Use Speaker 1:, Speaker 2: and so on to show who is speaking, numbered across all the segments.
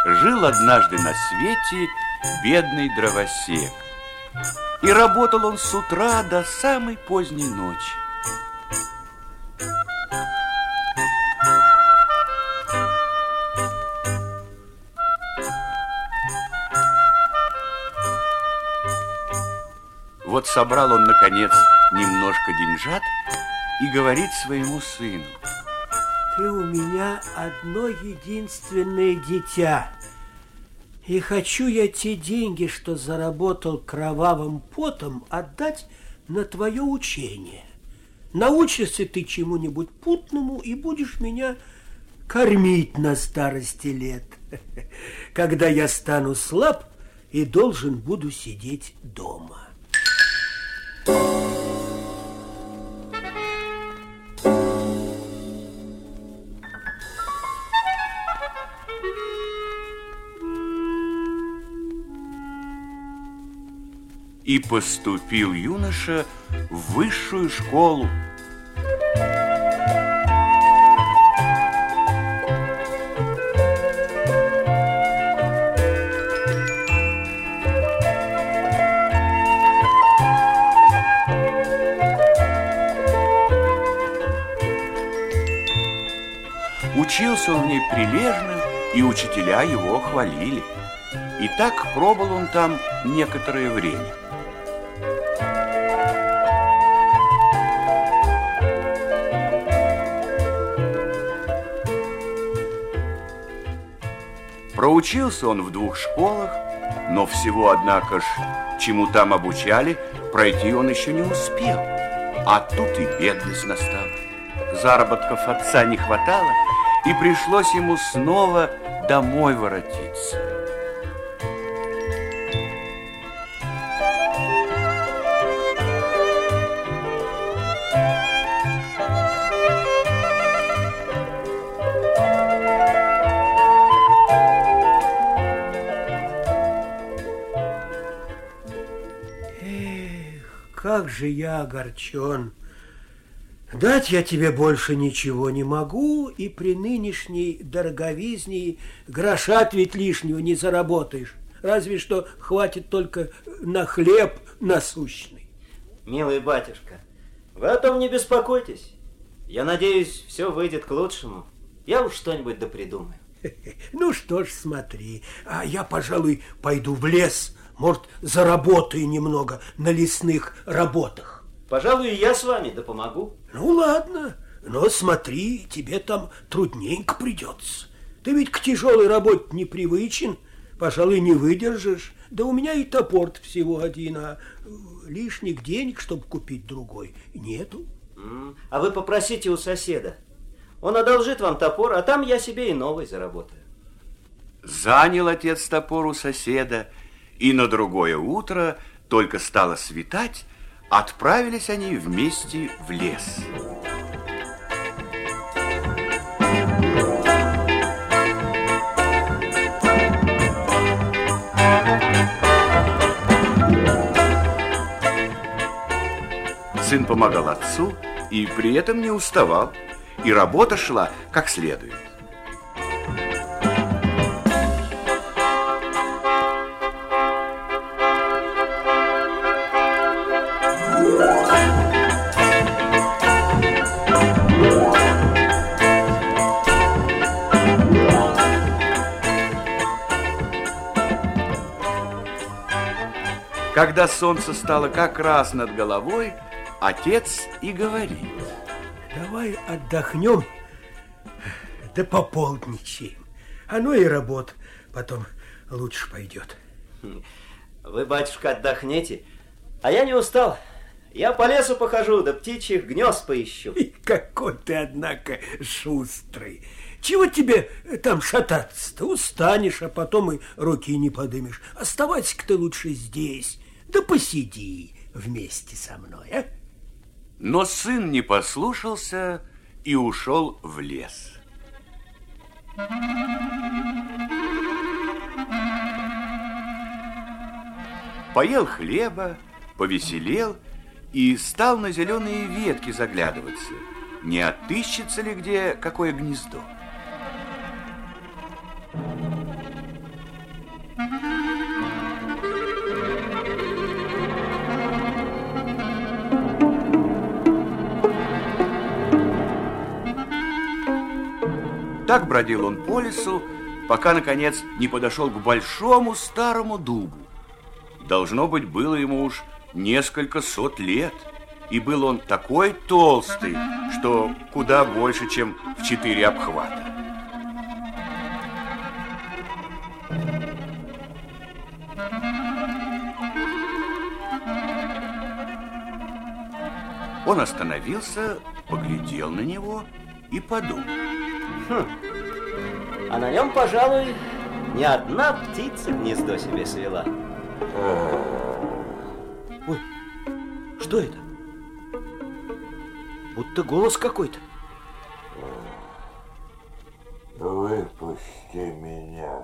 Speaker 1: Жил однажды на свете бедный дровосек. И работал он с утра до самой поздней ночи. Вот собрал он, наконец, немножко деньжат и говорит своему сыну:
Speaker 2: ты у меня одно единственное дитя, и хочу я те деньги, что заработал кровавым потом, отдать на твое учение. Научишься ты чему-нибудь путному и будешь меня кормить на старости лет, когда я стану слаб и должен буду сидеть дома.
Speaker 1: И поступил юноша в высшую школу. Учился он в ней прилежно, и учителя его хвалили. И так пробыл он там некоторое время. Проучился он в 2 школах, но всего, однако ж, чему там обучали, пройти он еще не успел. А тут и бедность настала. Заработков отца не хватало, и пришлось ему снова домой воротиться.
Speaker 2: Как же я огорчен. Дать я тебе больше ничего не могу, и при нынешней дороговизне гроша ведь лишнего не заработаешь. Разве что хватит только на хлеб насущный.
Speaker 3: Милый батюшка, вы о том не беспокойтесь. Я надеюсь, все выйдет к лучшему. Я уж что-нибудь допридумаю.
Speaker 2: Ну что ж, смотри, а я, пожалуй, пойду в лес. Может, заработаю немного на лесных работах.
Speaker 3: Пожалуй, и я с вами, да помогу.
Speaker 2: Ну, ладно, но смотри, тебе там трудненько придется. Ты ведь к тяжелой работе не привычен, пожалуй, не выдержишь. Да у меня и топор всего один, а лишних денег, чтобы купить другой, нету.
Speaker 3: А вы попросите у соседа. Он одолжит вам топор, а там я себе и новый заработаю.
Speaker 1: Занял отец топор у соседа, и на другое утро, только стало светать, отправились они вместе в лес. Сын помогал отцу и при этом не уставал, и работа шла как следует. Когда солнце стало как раз над головой, отец и говорит:
Speaker 2: давай отдохнем, да пополдничаем. Оно и работа потом лучше пойдет.
Speaker 3: Вы, батюшка, отдохнете, а я не устал. Я по лесу похожу, да птичьих гнезд поищу.
Speaker 2: И какой ты, однако, шустрый. Чего тебе там шататься-то? Устанешь, а потом и руки не подымешь. Оставайся-ка ты лучше здесь, да посиди вместе со мной, а?
Speaker 1: Но сын не послушался и ушел в лес. Поел хлеба, повеселел и стал на зеленые ветки заглядываться, не отыщется ли где какое гнездо. Так бродил он по лесу, пока, наконец, не подошел к большому старому дубу. Должно быть, было ему уж несколько сот лет, и был он такой толстый, что куда больше, чем в 4 обхвата. Он остановился, поглядел на него и подумал.
Speaker 3: А на нем, пожалуй, ни одна птица гнездо себе свела. Ой, что это? Будто голос какой-то.
Speaker 4: Выпусти меня.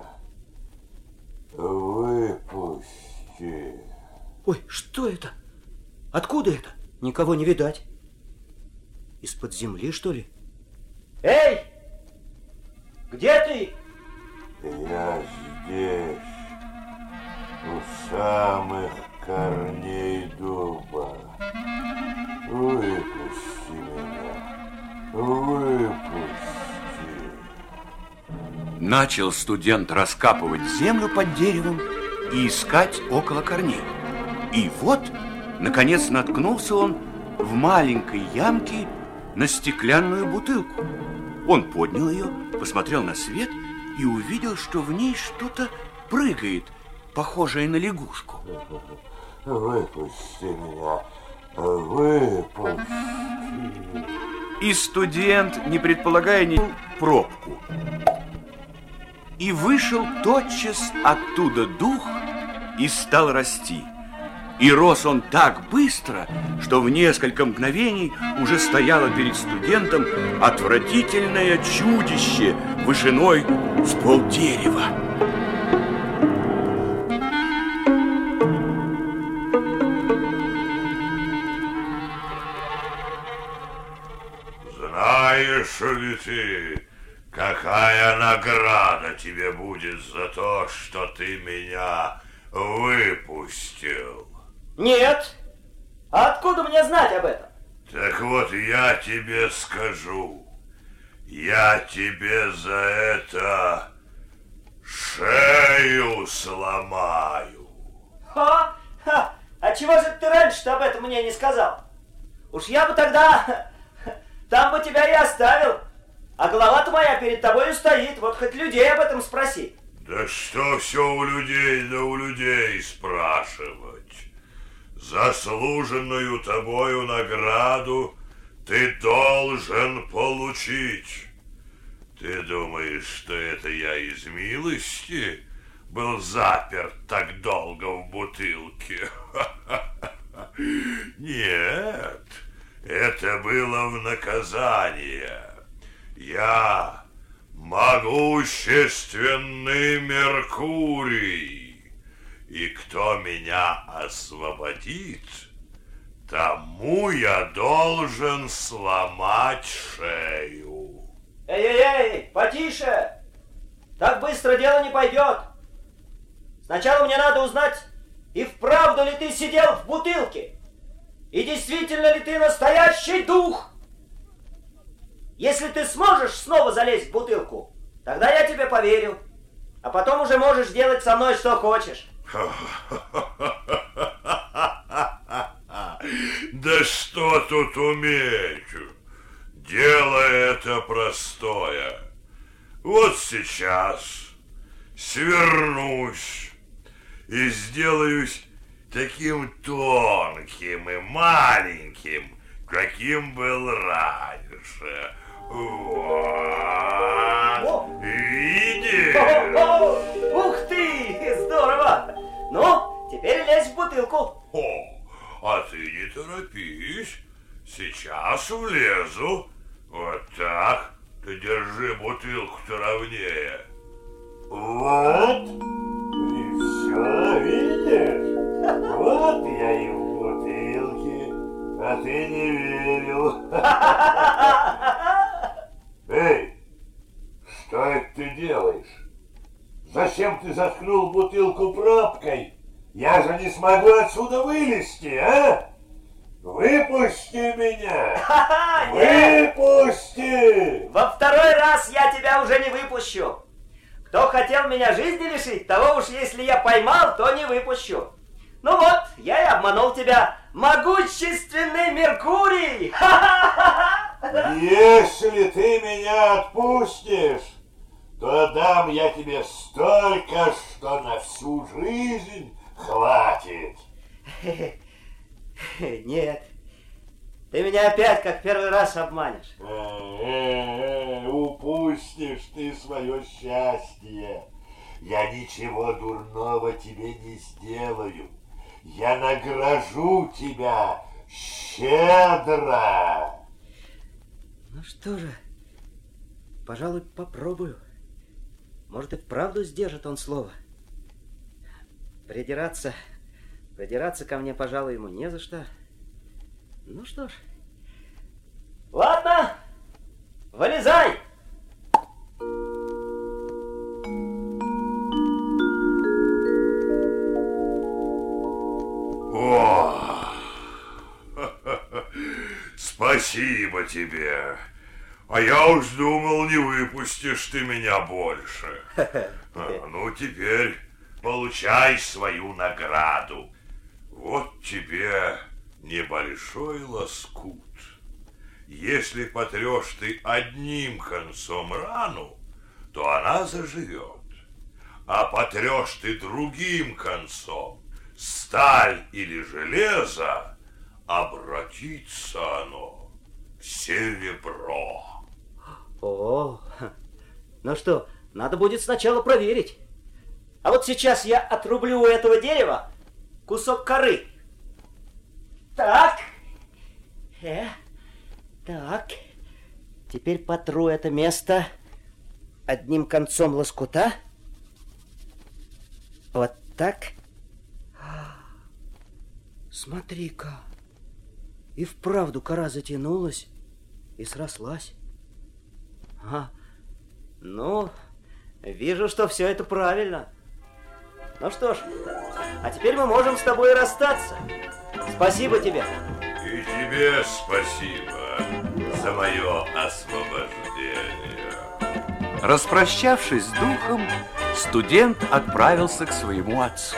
Speaker 4: Выпусти.
Speaker 3: Ой, что это? Откуда это? Никого не видать. Из-под земли, что ли? Эй! Где ты?
Speaker 4: Я здесь, у самых корней дуба. Выпусти меня. Выпусти.
Speaker 1: Начал студент раскапывать землю под деревом и искать около корней. И вот, наконец, наткнулся он в маленькой ямке на стеклянную бутылку. Он поднял ее, посмотрел на свет и увидел, что в ней что-то прыгает, похожее на лягушку.
Speaker 4: Выпусти меня. Выпусти.
Speaker 1: И студент, не предполагая ни пробку, и вышел тотчас оттуда дух и стал расти. И рос он так быстро, что в несколько мгновений уже стояло перед студентом отвратительное чудище вышиной с полдерева.
Speaker 4: Знаешь ли ты, какая награда тебе будет за то, что ты меня выпустил?
Speaker 3: Нет. А откуда мне знать об этом?
Speaker 4: Так вот, я тебе скажу. Я тебе за это шею сломаю.
Speaker 3: Ха! А чего же ты раньше-то об этом мне не сказал? Уж я бы тогда там бы тебя и оставил. А голова-то моя перед тобой и стоит. Вот хоть людей об этом спроси.
Speaker 4: Да что все у людей, да у людей спрашивать. Заслуженную тобою награду ты должен получить. Ты думаешь, что это я из милости был заперт так долго в бутылке? Нет, это было в наказание. Я могущественный Меркурий. И кто меня освободит, тому я должен сломать шею.
Speaker 3: Эй, потише! Так быстро дело не пойдет. Сначала мне надо узнать, и вправду ли ты сидел в бутылке, и действительно ли ты настоящий дух. Если ты сможешь снова залезть в бутылку, тогда я тебе поверю, а потом уже можешь делать со мной что хочешь.
Speaker 4: Да что тут уметь? Дело это простое. Вот сейчас свернусь и сделаюсь таким тонким и маленьким, каким был раньше. Вот. Видишь?
Speaker 3: Ух ты! Здорово! Ну, теперь лезь в бутылку.
Speaker 4: А ты не торопись. Сейчас влезу. Вот так. Ты держи бутылку-то ровнее. Вот. И все, видишь? Вот я и в бутылке. А ты не верил. Эй, что это ты делаешь?
Speaker 5: Зачем ты заткнул бутылку пробкой? Я же не смогу отсюда вылезти, а? Выпусти меня! Выпусти!
Speaker 3: Во второй раз я тебя уже не выпущу. Кто хотел меня жизни лишить, того уж если я поймал, то не выпущу. Ну вот, я и обманул тебя. Могущественный Меркурий!
Speaker 5: Если ты меня отпустишь, то дам я тебе столько, что на всю жизнь хватит.
Speaker 3: Нет, ты меня опять как первый раз обманешь.
Speaker 5: Упустишь ты свое счастье. Я ничего дурного тебе не сделаю. Я награжу тебя щедро.
Speaker 3: Ну что же, пожалуй, попробую. Может, и вправду сдержит он слово. Придираться ко мне, пожалуй, ему не за что. Ну что ж. Ладно, вылезай!
Speaker 4: О, спасибо тебе. А я уж думал, не выпустишь ты меня больше. Ну, теперь получай свою награду. Вот тебе небольшой лоскут. Если потрешь ты одним концом рану, то она заживет. А потрешь ты другим концом, сталь или железо, обратится оно в серебро.
Speaker 3: О, ну что, надо будет сначала проверить. А вот сейчас я отрублю у этого дерева кусок коры. Так. Так. Теперь потру это место одним концом лоскута. Вот так. Смотри-ка. И вправду кора затянулась и срослась. Ага. Ну, вижу, что все это правильно. Ну что ж, а теперь мы можем с тобой расстаться. Спасибо тебе.
Speaker 4: И тебе спасибо за мое освобождение.
Speaker 1: Распрощавшись с духом, студент отправился к своему отцу.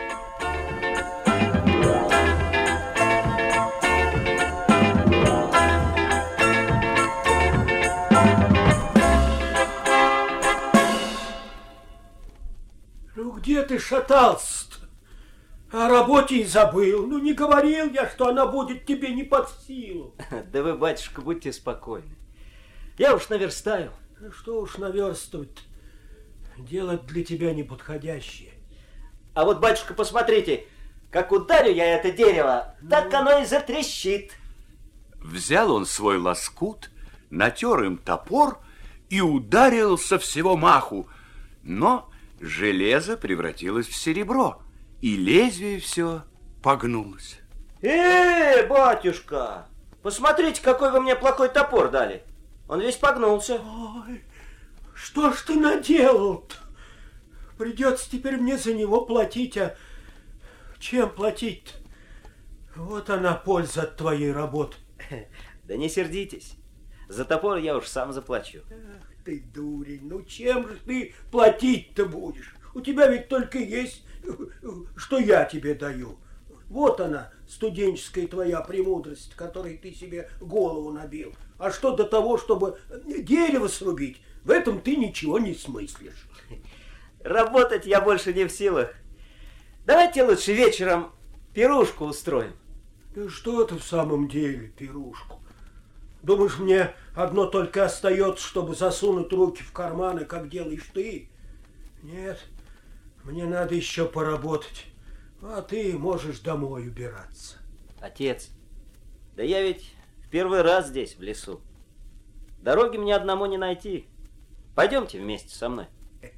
Speaker 2: Ну, где ты шатался-то? О работе и забыл. Ну, не говорил я, что она будет тебе не под силу.
Speaker 3: Да вы, батюшка, будьте спокойны. Я уж наверстаю.
Speaker 2: Что уж наверстывать-то? Дело для тебя неподходящее.
Speaker 3: А вот, батюшка, посмотрите, как ударю я это дерево, так оно и затрещит.
Speaker 1: Взял он свой лоскут, натер им топор и ударил со всего маху. Но железо превратилось в серебро, и лезвие все погнулось.
Speaker 3: Батюшка, посмотрите, какой вы мне плохой топор дали. Он весь погнулся.
Speaker 2: Ой, что ж ты наделал-то? Придется теперь мне за него платить, а чем платить-то? Вот она, польза от твоей работы.
Speaker 3: Да не сердитесь, за топор я уж сам заплачу.
Speaker 2: Ах ты, дурень, ну чем же ты платить-то будешь? У тебя ведь только есть, что я тебе даю. Вот она, студенческая твоя премудрость, которой ты себе голову набил. А что до того, чтобы дерево срубить, в этом ты ничего не смыслишь.
Speaker 3: Работать я больше не в силах. Давайте лучше вечером пирушку устроим.
Speaker 2: Да что ты в самом деле, пирушку? Думаешь, мне одно только остается, чтобы засунуть руки в карманы, как делаешь ты? Нет, мне надо еще поработать, а ты можешь домой убираться.
Speaker 3: Отец, да я ведь в первый раз здесь, в лесу. Дороги мне одному не найти. Пойдемте вместе со мной.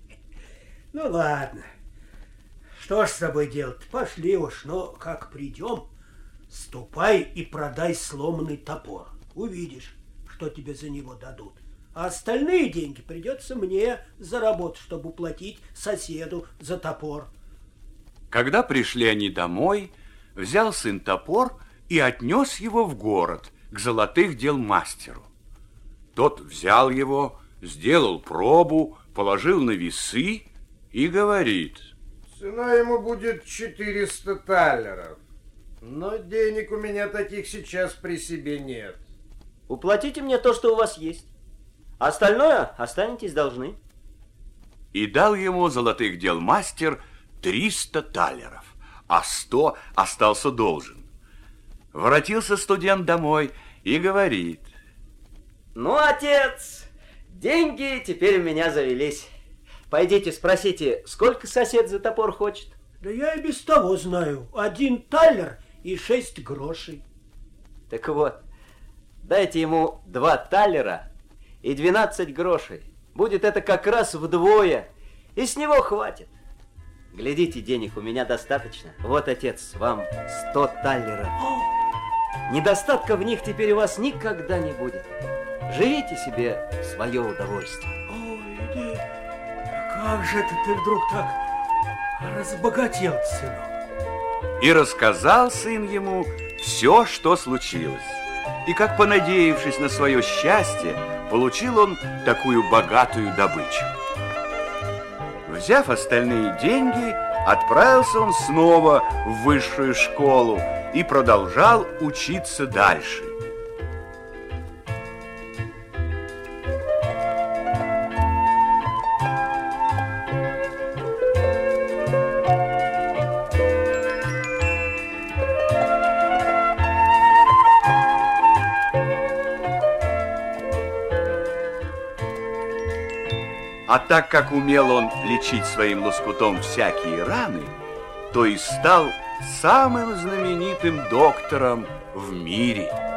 Speaker 2: Ну ладно, что ж с тобой делать? Пошли уж, но как придем, ступай и продай сломанный топор. Увидишь, что тебе за него дадут. А остальные деньги придется мне заработать, чтобы уплатить соседу за топор.
Speaker 1: Когда пришли они домой, взял сын топор и отнес его в город к золотых дел мастеру. Тот взял его, сделал пробу, положил на весы и говорит:
Speaker 6: цена ему будет 400 таллеров. Но денег у меня таких сейчас при себе нет.
Speaker 3: Уплатите мне то, что у вас есть. Остальное останетесь должны.
Speaker 1: И дал ему золотых дел мастер 300 таллеров, а 100 остался должен. Воротился студент домой и говорит:
Speaker 3: ну, отец, деньги теперь у меня завелись. Пойдите спросите, сколько сосед за топор хочет.
Speaker 2: Да я и без того знаю. 1 таллер и 6 грошей.
Speaker 3: Так вот, дайте ему 2 таллера и 12 грошей. Будет это как раз вдвое, и с него хватит. Глядите, денег у меня достаточно. Вот, отец, вам 100 таллеров. Недостатка в них теперь у вас никогда не будет. Живите себе в свое удовольствие.
Speaker 2: Ой, да как же это ты вдруг так разбогател, сынок?
Speaker 1: И рассказал сын ему все, что случилось. И как понадеявшись на свое счастье, получил он такую богатую добычу. Взяв остальные деньги, отправился он снова в высшую школу и продолжал учиться дальше. А так как умел он лечить своим лоскутом всякие раны, то и стал самым знаменитым доктором в мире.